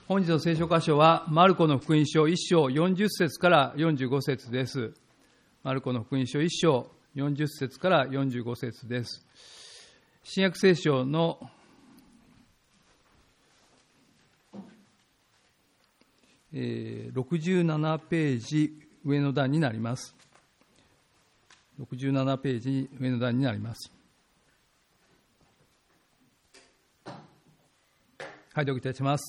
本日の聖書箇所は、マルコの福音書1章40節から45節です。マルコの福音書1章40節から45節です。新約聖書の67ページ上の段になります。67ページ上の段になります。はい、読いたします。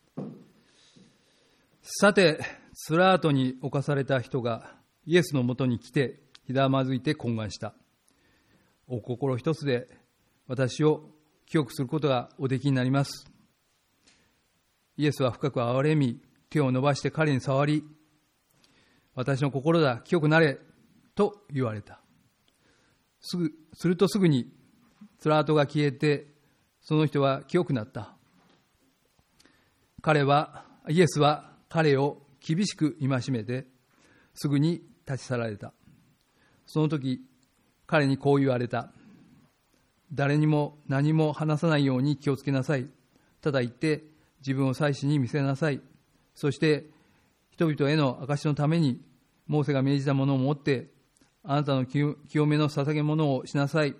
さて、スラートに侵された人がイエスのもとに来て、ひざまずいて懇願した。お心一つで私を清くすることがおできになります。イエスは深く憐れみ、手を伸ばして彼に触り、私の心だ、清くなれ、と言われた。するとすぐにスラートが消えて、その人は清くなった。イエスは彼を厳しく戒めて、すぐに立ち去られた。その時、彼にこう言われた。誰にも何も話さないように気をつけなさい。ただ言って自分を祭司に見せなさい。そして人々への証のためにモーセが命じたものを持って、あなたの清めの捧げ物をしなさい。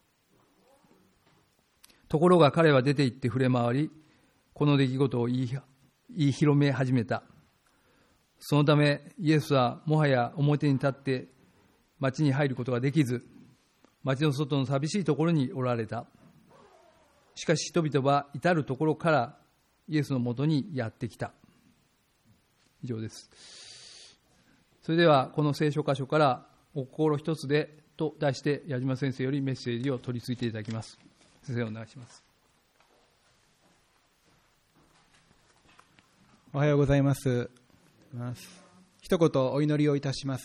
ところが彼は出て行って触れ回り、この出来事を言い広め始めた。そのためイエスはもはや表に立って町に入ることができず、町の外の寂しいところにおられた。しかし人々は至るところからイエスのもとにやってきた。以上です。それではこの聖書箇所からお心一つでと題して矢島先生よりメッセージを取り次いでいただきます。先生お願いします。 おはようございます。一言お祈りをいたします。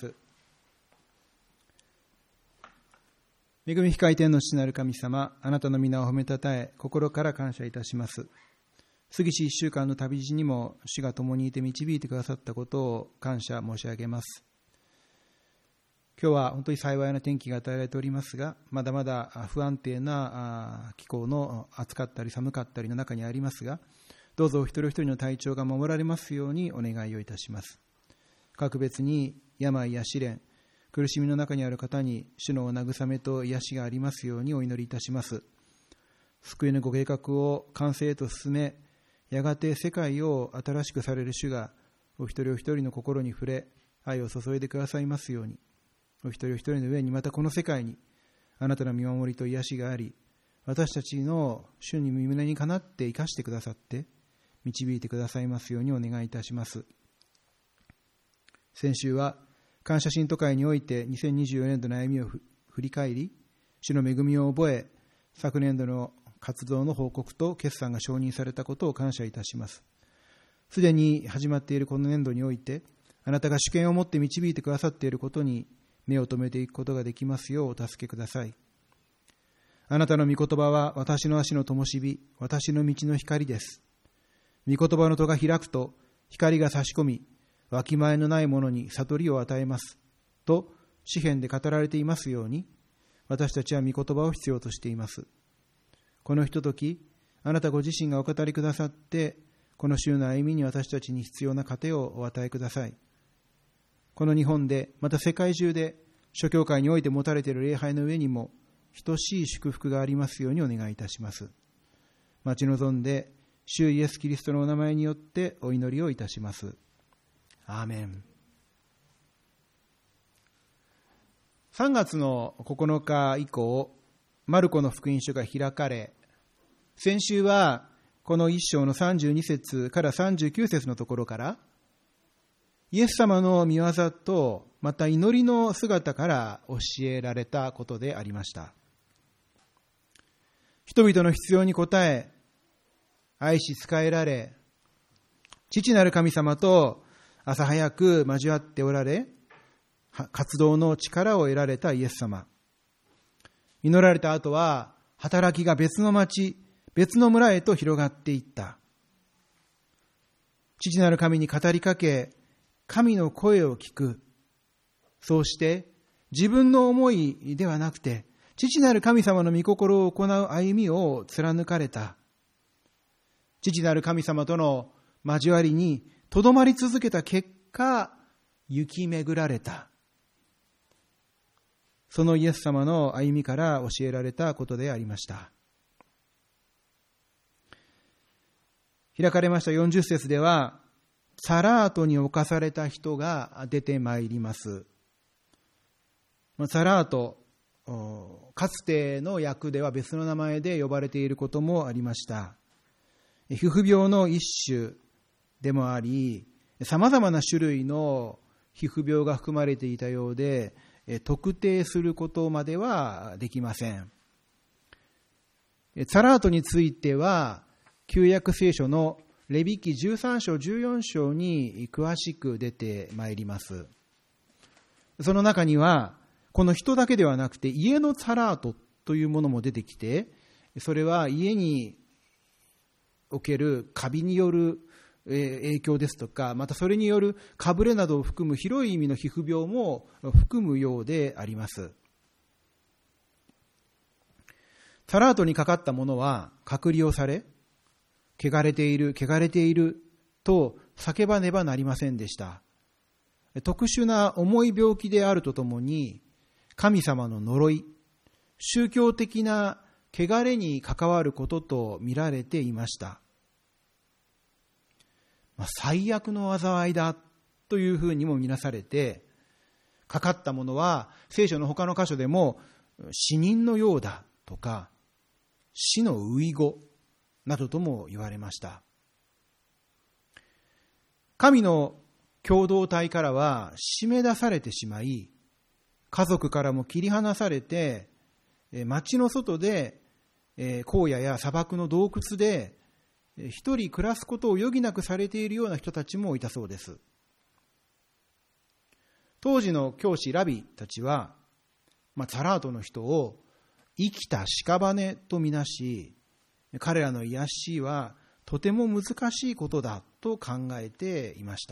恵み深い天の父なる神様、あなたの皆を褒めたたえ、心から感謝いたします。過ぎし1週間の旅路にも主が共にいて導いてくださったことを感謝申し上げます。今日は本当に幸いな天気が与えられておりますが、まだまだ不安定な気候の暑かったり寒かったりの中にありますが、どうぞお一人お一人の体調が守られますようにお願いをいたします。各別に病や試練、苦しみの中にある方に主の慰めと癒しがありますようにお祈りいたします。救いのご計画を完成へと進め、やがて世界を新しくされる主がお一人お一人の心に触れ、愛を注いでくださいますように、お一人お一人の上にまたこの世界にあなたの見守りと癒しがあり、私たちの主に胸にかなって生かしてくださって導いてくださいますようにお願いいたします。先週は感謝信徒会において2024年度の歩みを振り返り、主の恵みを覚え、昨年度の活動の報告と決算が承認されたことを感謝いたします。すでに始まっているこの年度において、あなたが主権を持って導いてくださっていることに目を留めていくことができますようお助けください。あなたの御言葉は私の足の灯火、私の道の光です。御言葉の戸が開くと光が差し込み、わきまえのないものに悟りを与えますと詩編で語られていますように、私たちは御言葉を必要としています。このひととき、あなたご自身がお語りくださって、この週の歩みに私たちに必要な糧をお与えください。この日本で、また世界中で諸教会において持たれている礼拝の上にも等しい祝福がありますようにお願いいたします。待ち望んで主イエスキリストのお名前によってお祈りをいたします。アーメン。3月の9日以降、マルコの福音書が開かれ、先週はこの1章の32節から39節のところから、イエス様の御業とまた祈りの姿から教えられたことでありました。人々の必要に応え、愛し仕えられ、父なる神様と朝早く交わっておられ、活動の力を得られたイエス様。祈られた後は、働きが別の町、別の村へと広がっていった。父なる神に語りかけ、神の声を聞く。そうして自分の思いではなくて、父なる神様の御心を行う歩みを貫かれた。父なる神様との交わりにとどまり続けた結果、行き巡られた。そのイエス様の歩みから教えられたことでありました。開かれました40節では、サラートに侵された人が出てまいります。サラート、かつての訳では別の名前で呼ばれていることもありました。皮膚病の一種でもあり、様々な種類の皮膚病が含まれていたようで、特定することまではできません。サラートについては、旧約聖書のレビ記13章14章に詳しく出てまいります。その中には、この人だけではなくて家のサラートというものも出てきて、それは家におけるカビによる影響ですとか、またそれによるかぶれなどを含む広い意味の皮膚病も含むようであります。サラートにかかった者は隔離をされ、汚れていると叫ばねばなりませんでした。特殊な重い病気であるとともに、神様の呪い、宗教的な汚れに関わることと見られていました。最悪の災いだというふうにも見なされて、かかった者は聖書の他の箇所でも死人のようだとか、死の遺語などとも言われました。神の共同体からは締め出されてしまい、家族からも切り離されて、町の外で荒野や砂漠の洞窟で一人暮らすことを余儀なくされているような人たちもいたそうです。当時の教師ラビたちは、サラートの人を生きた屍とみなし、彼らの癒しはとても難しいことだと考えていました。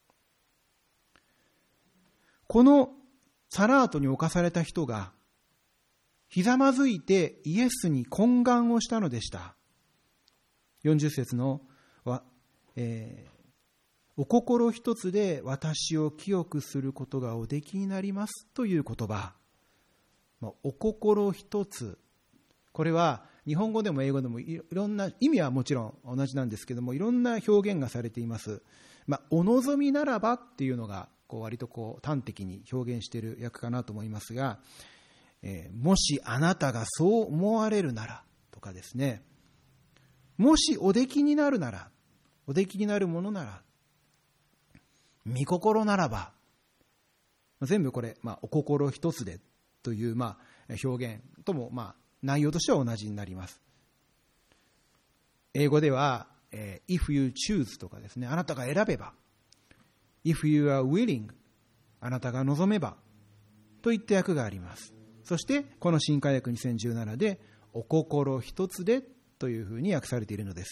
このサラートに侵された人がひざまずいてイエスに懇願をしたのでした。40節のお心一つで私を清くすることがおできになりますという言葉。お心一つ。これは日本語でも英語でもいろんな意味はもちろん同じなんですけども、いろんな表現がされています。お望みならばっていうのが割と端的に表現している訳かなと思いますが、もしあなたがそう思われるならとかですね、もしおできになるなら、おできになるものなら、御心ならば、全部これ、お心一つでという表現とも内容としては同じになります。英語では、if you choose とかですね、あなたが選べば、if you are willing、あなたが望めばといった訳があります。そしてこの新海訳2017でお心一つでというふうに訳されているのです。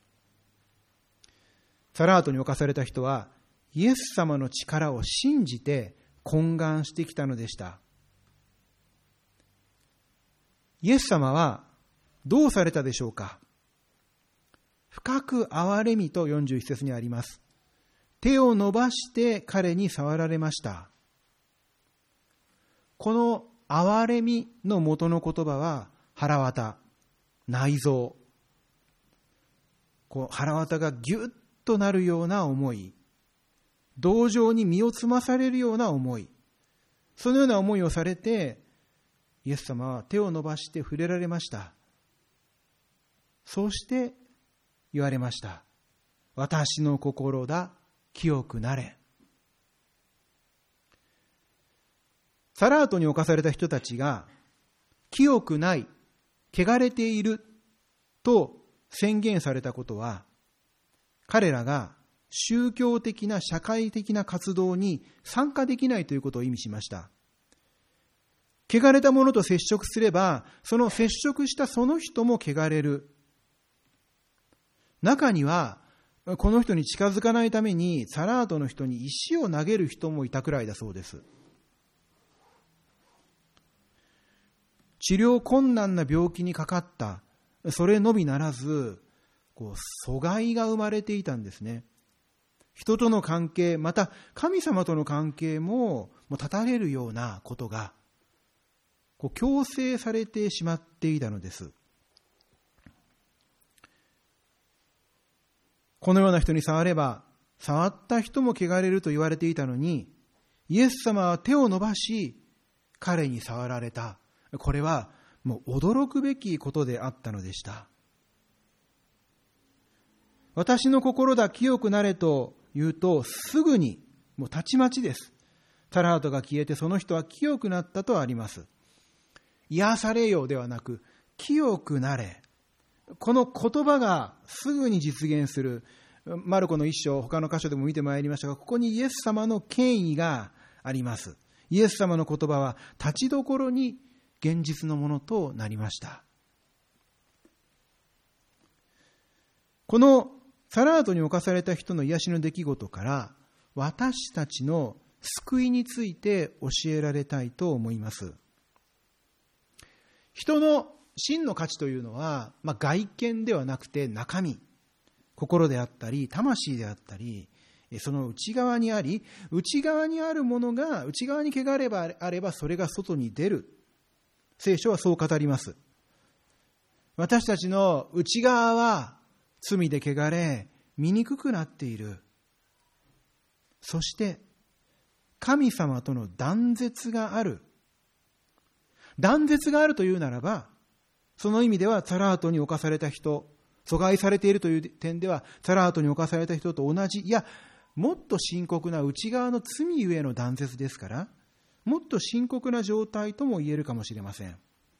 サラートに侵された人はイエス様の力を信じて懇願してきたのでした。イエス様はどうされたでしょうか。深く憐れみと41節にあります。手を伸ばして彼に触られました。この憐れみの元の言葉は腹渡、内臓。腹渡がギュッとなるような思い、同情に身をつまされるような思い、そのような思いをされて、イエス様は手を伸ばして触れられました。そうして言われました。私の心だ、清くなれ。サラートに侵された人たちが清くない、汚れていると宣言されたことは、彼らが宗教的な社会的な活動に参加できないということを意味しました。汚れたものと接触すれば、その接触したその人も汚れる。中にはこの人に近づかないためにサラートの人に石を投げる人もいたくらいだそうです。治療困難な病気にかかった、それのみならず、 阻害が生まれていたんですね。人との関係、また神様との関係も断たれるようなことが強制されてしまっていたのです。このような人に触れば、触った人も汚れると言われていたのに、イエス様は手を伸ばし、彼に触られた。これはもう驚くべきことであったのでした。私の心だ、清くなれと言うと、すぐに、もうたちまちです。サラートが消えて、その人は清くなったとあります。癒されようではなく、清くなれ。この言葉がすぐに実現する。マルコの一章、他の箇所でも見てまいりましたが、ここにイエス様の権威があります。イエス様の言葉は立ちどころに現実のものとなりました。このサラートに侵された人の癒しの出来事から、私たちの救いについて教えられたいと思います。人の真の価値というのは、外見ではなくて中身、心であったり魂であったり、その内側にあり、内側にあるものが内側に汚ればあればそれが外に出る。聖書はそう語ります。私たちの内側は罪で汚れ、醜くなっている。そして神様との断絶がある。断絶があるというならば、その意味ではサラートに侵された人、阻害されているという点ではサラートに侵された人と同じ、いやもっと深刻な内側の罪ゆえの断絶ですから、もっと深刻な状態とも言えるかもしれません。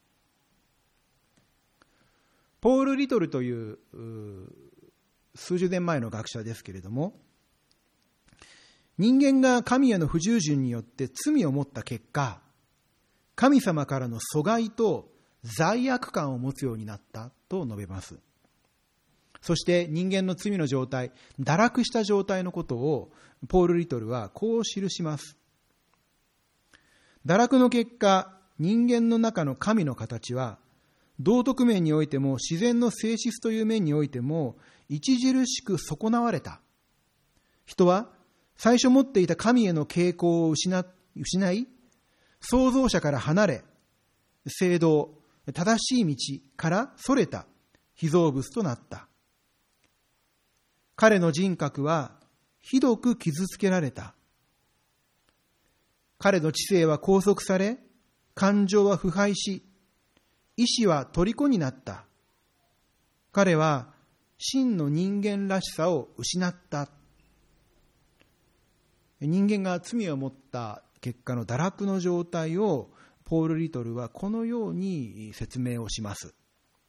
ポール・リトルという数十年前の学者ですけれども、人間が神への不従順によって罪を持った結果、神様からの阻害と罪悪感を持つようになったと述べます。そして人間の罪の状態、堕落した状態のことをポール・リトルはこう記します。堕落の結果、人間の中の神の形は道徳面においても自然の性質という面においても著しく損なわれた。人は最初持っていた神への傾向を失い、創造者から離れ、正道、正しい道からそれた被造物となった。彼の人格はひどく傷つけられた。彼の知性は拘束され、感情は腐敗し、意志は虜になった。彼は真の人間らしさを失った。人間が罪を持った結果の堕落の状態をポール・リトルはこのように説明をします。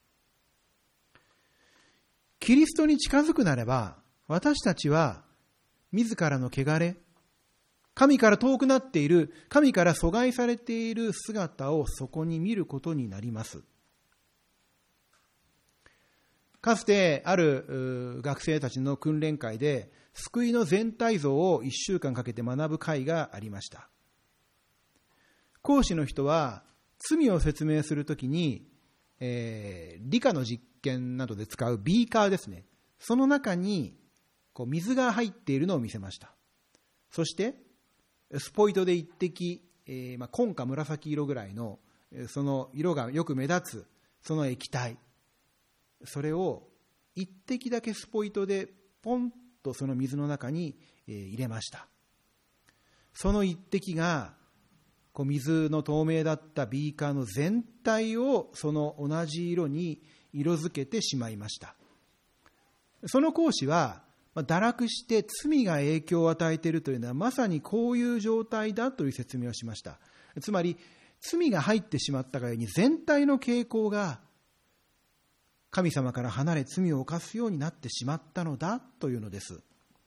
キリストに近づくなれば、私たちは自らの汚れ、神から遠くなっている、神から阻害されている姿をそこに見ることになります。かつてある学生たちの訓練会で救いの全体像を1週間かけて学ぶ会がありました。講師の人は罪を説明するときに、理科の実験などで使うビーカーですね。その中に水が入っているのを見せました。そしてスポイトで一滴、紺か紫色ぐらいのその色がよく目立つその液体、それを一滴だけスポイトでポンとその水の中に入れました。その一滴が水の透明だったビーカーの全体をその同じ色に色づけてしまいました。その講師は堕落して罪が影響を与えているというのはまさにこういう状態だという説明をしました。つまり罪が入ってしまったがゆえに全体の傾向が神様から離れ罪を犯すようになってしまったのだというのです。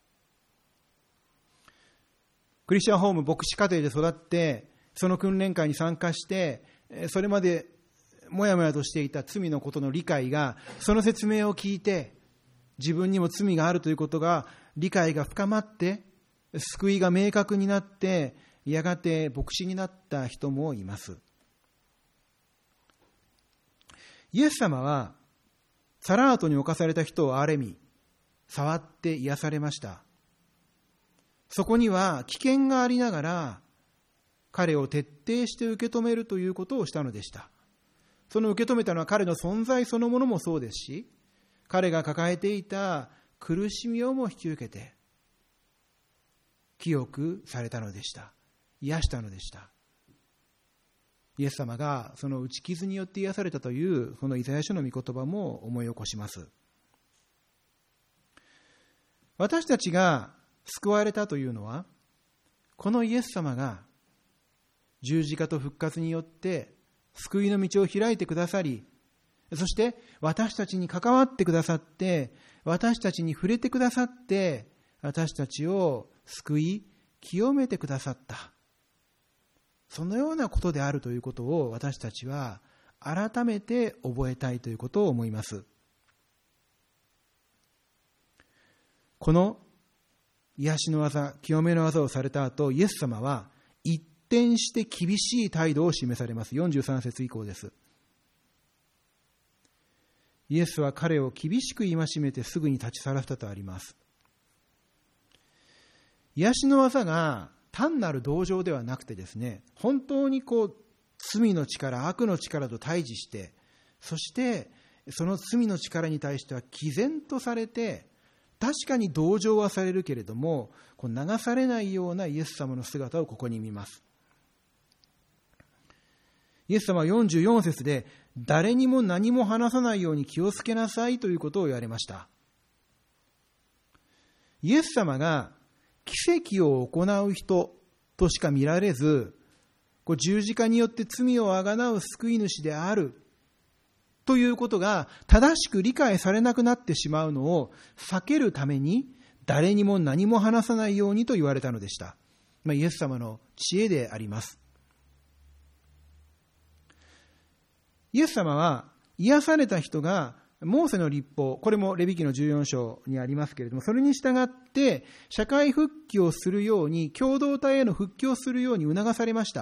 クリスチャンホーム牧師家庭で育ってその訓練会に参加してそれまでもやもやとしていた罪のことの理解がその説明を聞いて自分にも罪があるということが理解が深まって救いが明確になってやがて牧師になった人もいます。イエス様はサラートに侵された人を憐れみ、触って癒されました。そこには危険がありながら、彼を徹底して受け止めるということをしたのでした。その受け止めたのは彼の存在そのものもそうですし、彼が抱えていた苦しみをも引き受けて、清くされたのでした。癒したのでした。イエス様がその打ち傷によって癒されたというこのイザヤ書の御言葉も思い起こします。私たちが救われたというのは、このイエス様が十字架と復活によって救いの道を開いてくださり、そして私たちに関わってくださって、私たちに触れてくださって、私たちを救い清めてくださった。そのようなことであるということを私たちは改めて覚えたいということを思います。この癒しの技、清めの技をされた後、イエス様は一転して厳しい態度を示されます。43節以降です。イエスは彼を厳しく戒めてすぐに立ち去らせたとあります。癒しの技が単なる同情ではなくてですね、本当に罪の力、悪の力と対峙して、そしてその罪の力に対しては毅然とされて、確かに同情はされるけれども、流されないようなイエス様の姿をここに見ます。イエス様は44節で、誰にも何も話さないように気をつけなさいということを言われました。イエス様が奇跡を行う人としか見られず、十字架によって罪をあがなう救い主であるということが正しく理解されなくなってしまうのを避けるために、誰にも何も話さないようにと言われたのでした。イエス様の知恵であります。イエス様は癒された人がモーセの律法、これもレビ記の14章にありますけれども、それに従って社会復帰をするように、共同体への復帰をするように促されました。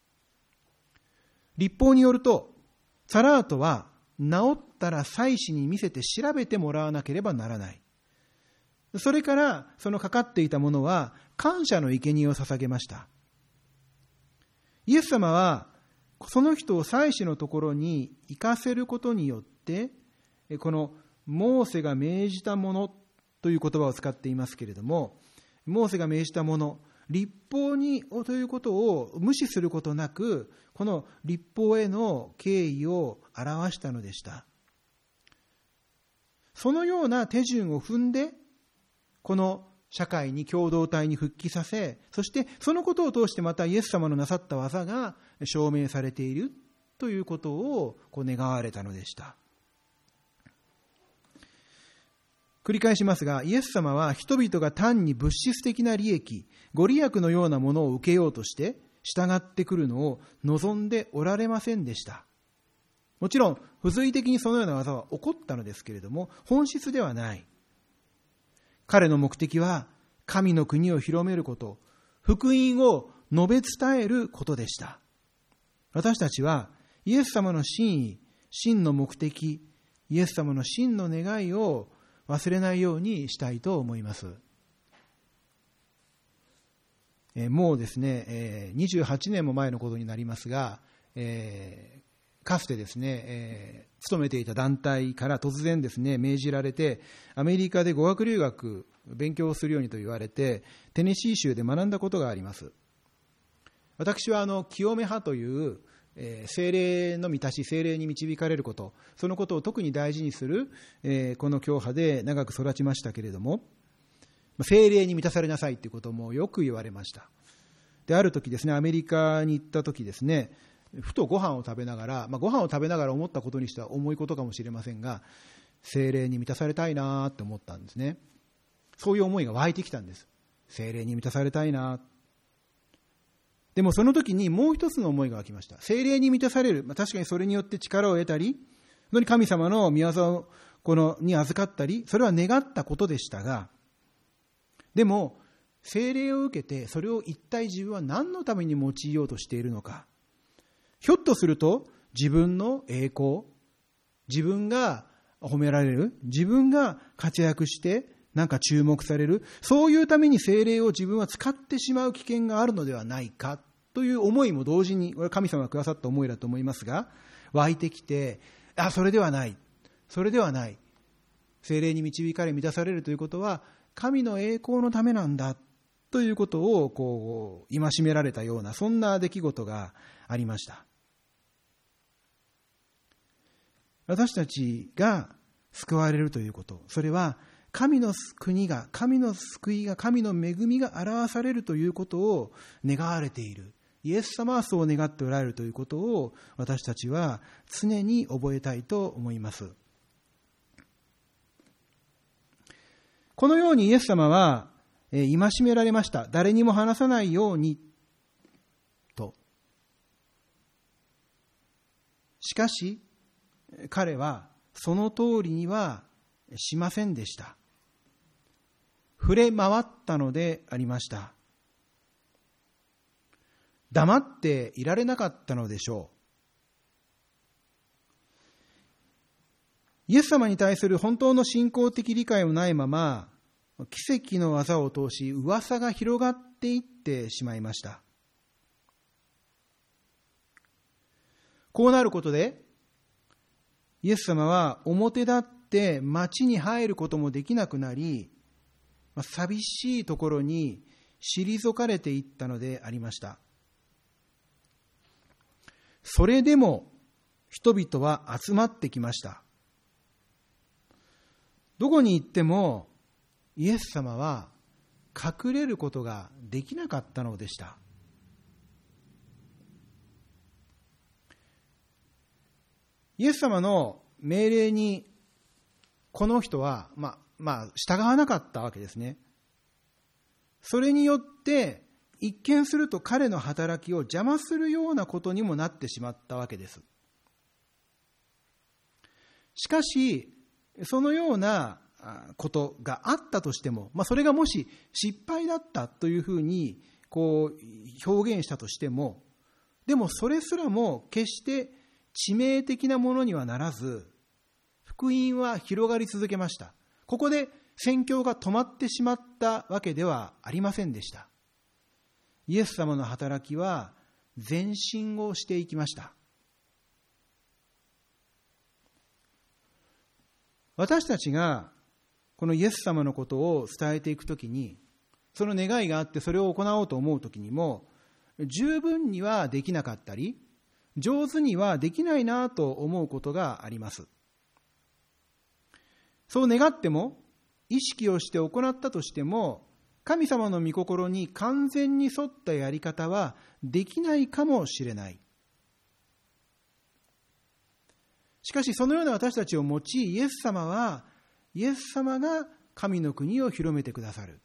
律法によると、サラートは治ったら祭司に見せて調べてもらわなければならない。それからそのかかっていたものは感謝の生贄を捧げました。イエス様はその人を祭司のところに行かせることによって、このモーセが命じたものという言葉を使っていますけれども、モーセが命じたもの、律法にということを無視することなく、この律法への敬意を表したのでした。そのような手順を踏んで、この社会に共同体に復帰させ、そしてそのことを通してまたイエス様のなさった技が証明されているということを願われたのでした。繰り返しますが、イエス様は人々が単に物質的な利益、ご利益のようなものを受けようとして従ってくるのを望んでおられませんでした。もちろん付随的にそのような技は起こったのですけれども、本質ではない。彼の目的は神の国を広めること、福音を述べ伝えることでした。私たちはイエス様の真意、真の目的、イエス様の真の願いを忘れないようにしたいと思います。もうですね、28年も前のことになりますが、かつてですね、勤めていた団体から突然ですね、命じられて、アメリカで語学留学、勉強をするようにと言われて、テネシー州で学んだことがあります。私は清め派という聖霊の満たし、聖霊に導かれること、そのことを特に大事にする、この教派で長く育ちましたけれども、聖霊に満たされなさいということもよく言われました。で、ある時ですね、アメリカに行った時ですね、ふとご飯を食べながら、ご飯を食べながら思ったことにしては重いことかもしれませんが、聖霊に満たされたいなって思ったんですね。そういう思いが湧いてきたんです。聖霊に満たされたいな。でもその時にもう一つの思いが湧きました。聖霊に満たされる、確かにそれによって力を得たり、本当に神様の御業をに預かったり、それは願ったことでしたが、でも聖霊を受けてそれを一体自分は何のために用いようとしているのか。ひょっとすると自分の栄光、自分が褒められる、自分が活躍してなんか注目される、そういうために聖霊を自分は使ってしまう危険があるのではないかという思いも同時に、これは神様がくださった思いだと思いますが、湧いてきて、それではない、それではない、聖霊に導かれ満たされるということは神の栄光のためなんだということを戒められたような、そんな出来事がありました。私たちが救われるということ、それは神の国が、神の救いが、神の恵みが表されるということを願われている。イエス様はそう願っておられるということを私たちは常に覚えたいと思います。このようにイエス様は戒められました。誰にも話さないようにと。しかし彼はその通りにはしませんでした。触れ回ったのでありました。黙っていられなかったのでしょう。イエス様に対する本当の信仰的理解もないまま、奇跡の技を通し噂が広がっていってしまいました。こうなることで、イエス様は表立って町に入ることもできなくなり、寂しいところに退かれていったのでありました。それでも人々は集まってきました。どこに行ってもイエス様は隠れることができなかったのでした。イエス様の命令にこの人は従わなかったわけですね。それによって一見すると彼の働きを邪魔するようなことにもなってしまったわけです。しかしそのようなことがあったとしても、それがもし失敗だったというふうに表現したとしても、でもそれすらも決して致命的なものにはならず、福音は広がり続けました。ここで宣教が止まってしまったわけではありませんでした。イエス様の働きは前進をしていきました。私たちがこのイエス様のことを伝えていくときに、その願いがあってそれを行おうと思うときにも、十分にはできなかったり、上手にはできないなと思うことがあります。そう願っても、意識をして行ったとしても、神様の御心に完全に沿ったやり方はできないかもしれない。しかしそのような私たちを用い、イエス様が神の国を広めてくださる。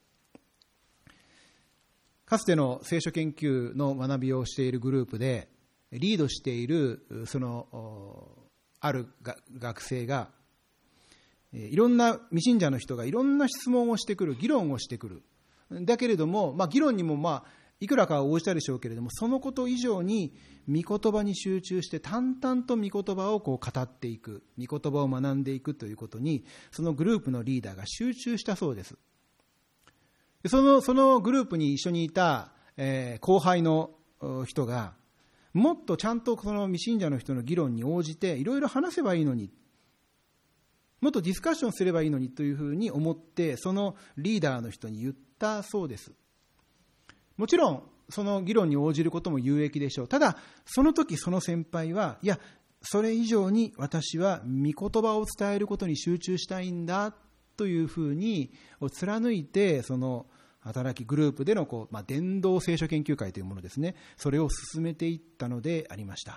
かつての聖書研究の学びをしているグループでリードしているある学生が、いろんな未信者の人がいろんな質問をしてくる、議論をしてくる。だけれども、議論にもいくらかは応じたでしょうけれども、そのこと以上に御言葉に集中して淡々と御言葉を語っていく、御言葉を学んでいくということに、そのグループのリーダーが集中したそうです。そのグループに一緒にいた、後輩の人が、もっとちゃんとその未信者の人の議論に応じていろいろ話せばいいのに、もっとディスカッションすればいいのにというふうに思って、そのリーダーの人に言ったそうです。もちろんその議論に応じることも有益でしょう。ただその時その先輩は、いやそれ以上に私は御言葉を伝えることに集中したいんだというふうに貫いて、その働きグループでの伝道聖書研究会というものですね、それを進めていったのでありました。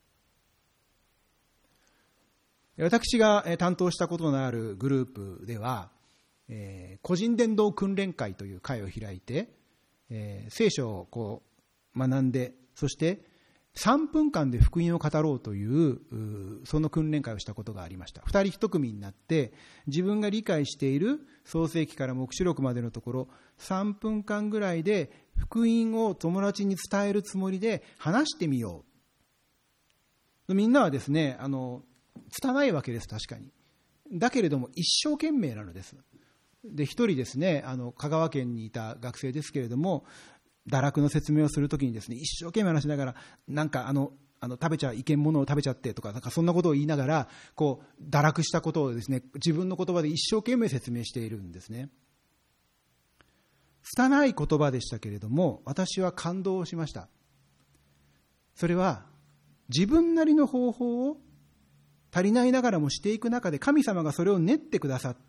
私が担当したことのあるグループでは、個人伝道訓練会という会を開いて、聖書を学んで、そして3分間で福音を語ろうというその訓練会をしたことがありました。2人1組になって、自分が理解している創世記から黙示録までのところ3分間ぐらいで福音を友達に伝えるつもりで話してみよう。みんなはですね、拙いわけです。確かにだけれども一生懸命なのです。で、一人ですね、香川県にいた学生ですけれども、堕落の説明をするときにですね、一生懸命話しながら、なんか食べちゃいけんものを食べちゃってとか、なんかそんなことを言いながら、こう堕落したことをですね、自分の言葉で一生懸命説明しているんですね。拙い言葉でしたけれども、私は感動しました。それは自分なりの方法を足りないながらもしていく中で、神様がそれを練ってくださって、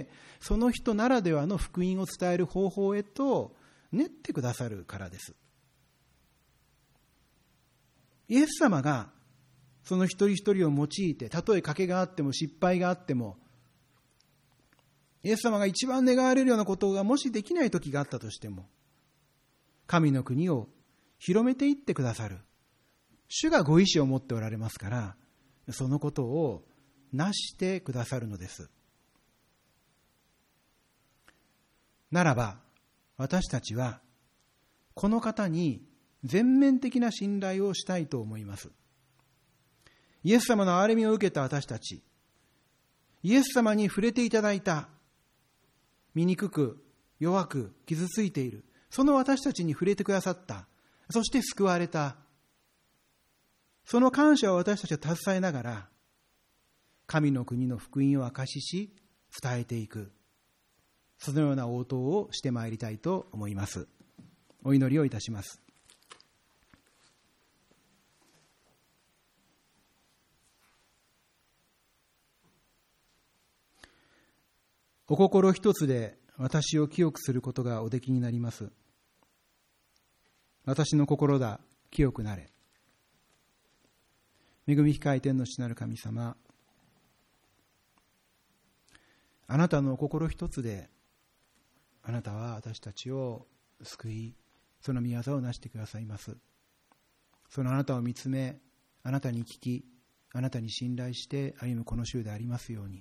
その人ならではの福音を伝える方法へと練ってくださるからです。イエス様がその一人一人を用いて、たとえ賭けがあっても失敗があっても、イエス様が一番願われるようなことがもしできない時があったとしても、神の国を広めていってくださる主がご意志を持っておられますから、そのことをなしてくださるのです。ならば私たちはこの方に全面的な信頼をしたいと思います。イエス様の憐れみを受けた私たち、イエス様に触れていただいた、醜く弱く傷ついているその私たちに触れてくださった、そして救われた、その感謝を私たちは携えながら、神の国の福音を証しし伝えていく、そのような応答をしてまいりたいと思います。お祈りをいたします。お心一つで私を清くすることがおできになります。私の心だ、清くなれ。恵み深い天の父なる神様、あなたのお心一つであなたは私たちを救い、その御業をなしてくださいます。そのあなたを見つめ、あなたに聞き、あなたに信頼して歩むこの週でありますように、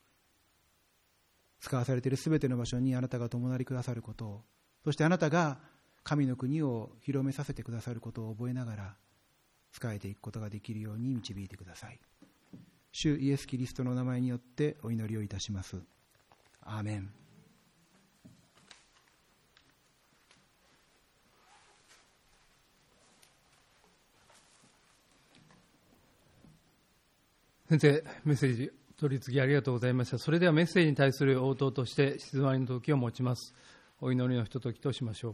使わされているすべての場所にあなたが共なりくださることを、そしてあなたが神の国を広めさせてくださることを覚えながら仕えていくことができるように導いてください。主イエス・キリストの名前によってお祈りをいたします。アーメン。 先生、メッセージ取り次ぎありがとうございました。それではメッセージに対する応答として静まりの時を持ちます。お祈りのひとときとしましょう。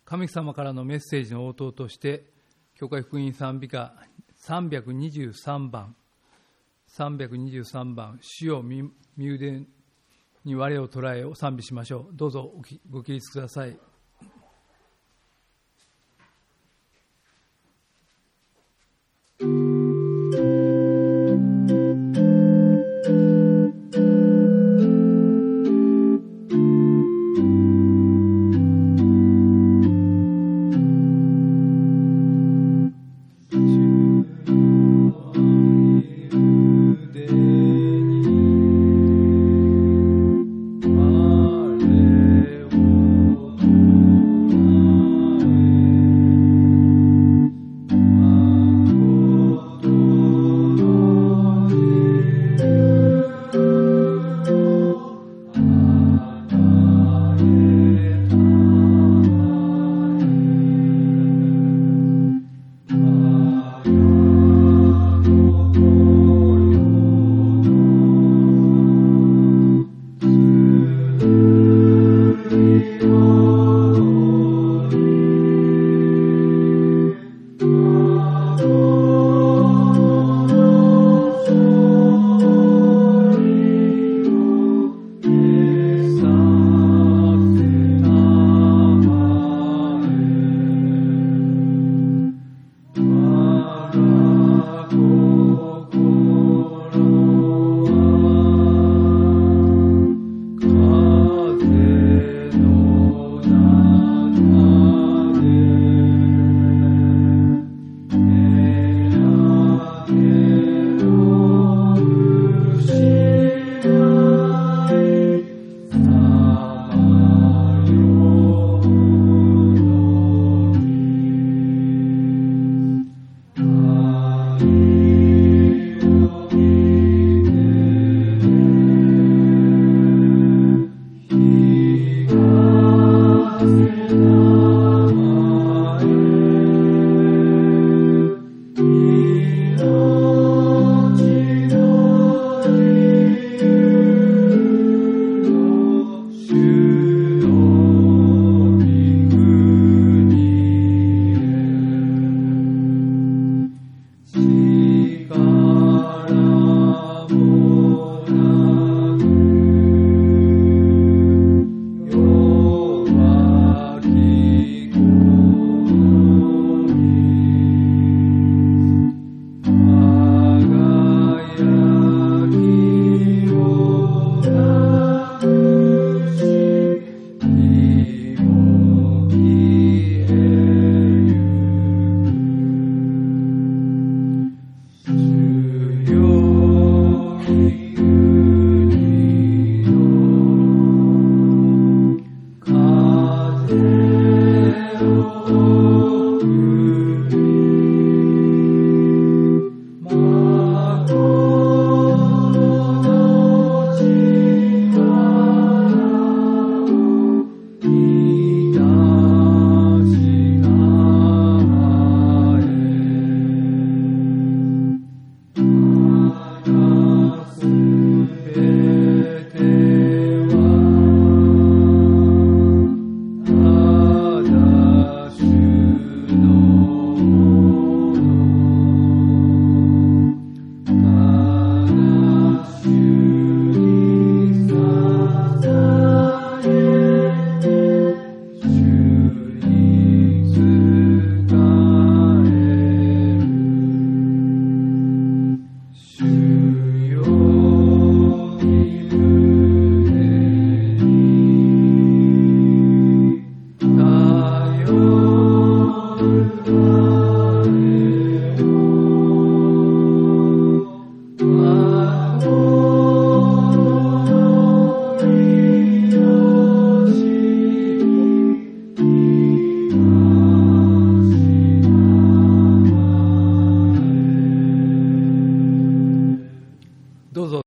神様からのメッセージの応答として、教会福音賛美歌323番、主よ身腕に我を捉えを賛美しましょう。どうぞご起立ください。